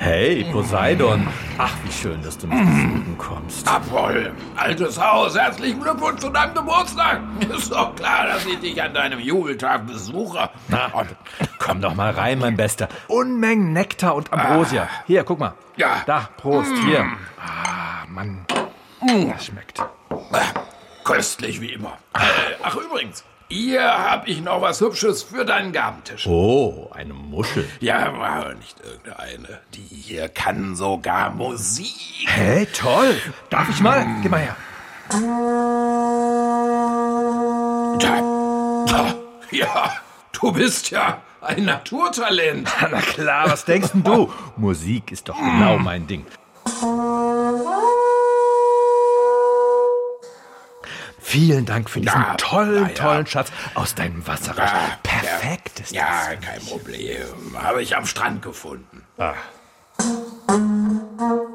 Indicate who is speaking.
Speaker 1: Hey, Poseidon. Ach, wie schön, dass du mich besuchen kommst.
Speaker 2: Apoll, altes Haus, herzlichen Glückwunsch zu deinem Geburtstag. Ist doch klar, dass ich dich an deinem Jubeltag besuche.
Speaker 1: Na, komm doch mal rein, mein Bester. Unmengen Nektar und Ambrosia. Hier, guck mal.
Speaker 2: Ja.
Speaker 1: Da, Prost, hier. Ah, Mann. Das schmeckt.
Speaker 2: Köstlich wie immer. Ach übrigens, hier hab ich noch was Hübsches für deinen Gabentisch.
Speaker 1: Oh, eine Muschel.
Speaker 2: Ja, aber nicht irgendeine. Die hier kann sogar Musik.
Speaker 1: Hey, toll. Darf ich mal? Gib mal her.
Speaker 2: Ja, du bist ja ein Naturtalent.
Speaker 1: Na klar, was denkst denn du? Musik ist doch genau mein Ding. Vielen Dank für diesen tollen Schatz aus deinem Wasserrad. Perfekt ist das.
Speaker 2: Ja, kein Problem. Habe ich am Strand gefunden.
Speaker 1: Ah.